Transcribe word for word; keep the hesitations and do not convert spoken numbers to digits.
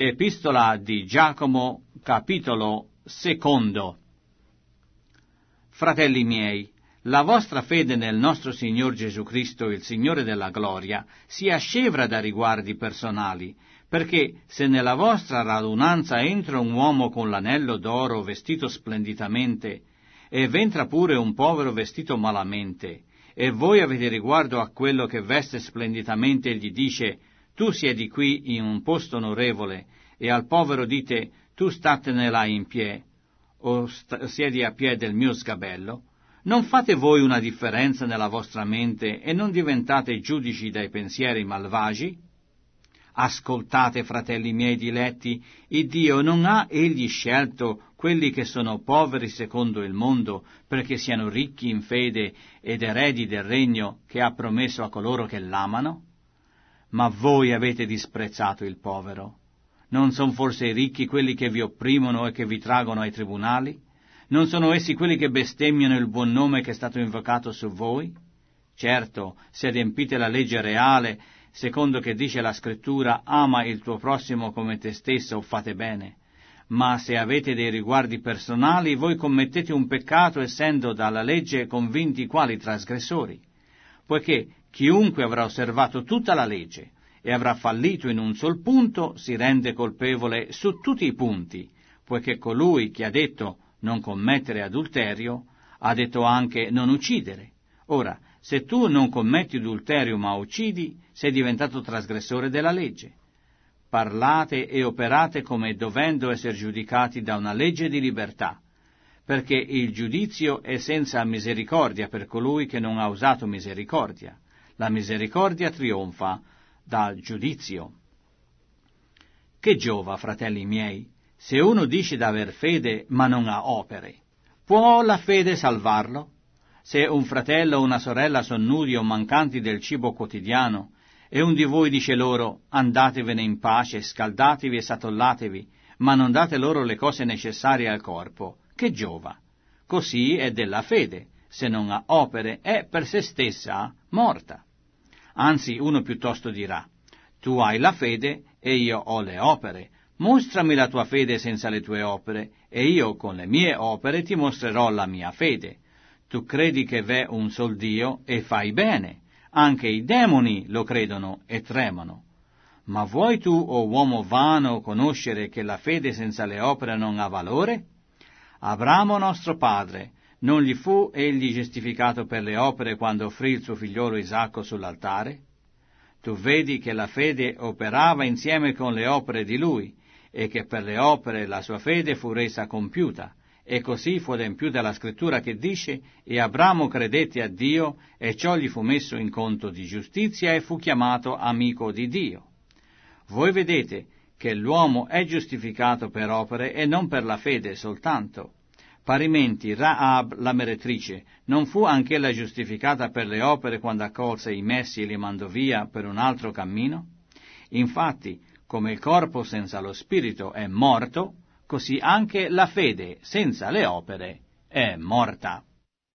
Epistola di Giacomo, capitolo secondo. Fratelli miei, la vostra fede nel nostro Signor Gesù Cristo, il Signore della gloria, sia scevra da riguardi personali, perché se nella vostra radunanza entra un uomo con l'anello d'oro vestito splendidamente, e v'entra pure un povero vestito malamente, e voi avete riguardo a quello che veste splendidamente e gli dice: tu siedi qui in un posto onorevole, e al povero dite: tu statene là in pie, o st- siedi a piè del mio sgabello, non fate voi una differenza nella vostra mente e non diventate giudici dai pensieri malvagi? Ascoltate, fratelli miei diletti, il Dio non ha egli scelto quelli che sono poveri secondo il mondo, perché siano ricchi in fede ed eredi del regno che ha promesso a coloro che l'amano? Ma voi avete disprezzato il povero. Non son forse i ricchi quelli che vi opprimono e che vi traggono ai tribunali? Non sono essi quelli che bestemmiano il buon nome che è stato invocato su voi? Certo, se adempite la legge reale, secondo che dice la Scrittura: ama il tuo prossimo come te stesso, fate bene. Ma se avete dei riguardi personali, voi commettete un peccato essendo dalla legge convinti quali trasgressori. Poiché chiunque avrà osservato tutta la legge e avrà fallito in un sol punto, si rende colpevole su tutti i punti, poiché colui che ha detto non commettere adulterio, ha detto anche non uccidere. Ora, se tu non commetti adulterio ma uccidi, sei diventato trasgressore della legge. Parlate e operate come dovendo essere giudicati da una legge di libertà, perché il giudizio è senza misericordia per colui che non ha usato misericordia. La misericordia trionfa dal giudizio. Che giova, fratelli miei, se uno dice d'aver fede ma non ha opere? Può la fede salvarlo? Se un fratello o una sorella sono nudi o mancanti del cibo quotidiano, e un di voi dice loro: andatevene in pace, scaldatevi e satollatevi, ma non date loro le cose necessarie al corpo, che giova? Così è della fede, se non ha opere è per se stessa morta. Anzi, uno piuttosto dirà: tu hai la fede e io ho le opere. Mostrami la tua fede senza le tue opere, e io con le mie opere ti mostrerò la mia fede. Tu credi che v'è un sol Dio, e fai bene. Anche i demoni lo credono e tremano. Ma vuoi tu, o uomo vano, conoscere che la fede senza le opere non ha valore? Abramo nostro padre, non gli fu egli giustificato per le opere quando offrì il suo figliolo Isacco sull'altare? Tu vedi che la fede operava insieme con le opere di lui, e che per le opere la sua fede fu resa compiuta. E così fu adempiuta la scrittura che dice: e Abramo credette a Dio, e ciò gli fu messo in conto di giustizia, e fu chiamato amico di Dio. Voi vedete che l'uomo è giustificato per opere e non per la fede soltanto. Parimenti Rahab la meretrice non fu anch'ella giustificata per le opere quando accolse i messi e li mandò via per un altro cammino? Infatti, come il corpo senza lo spirito è morto, così anche la fede senza le opere è morta.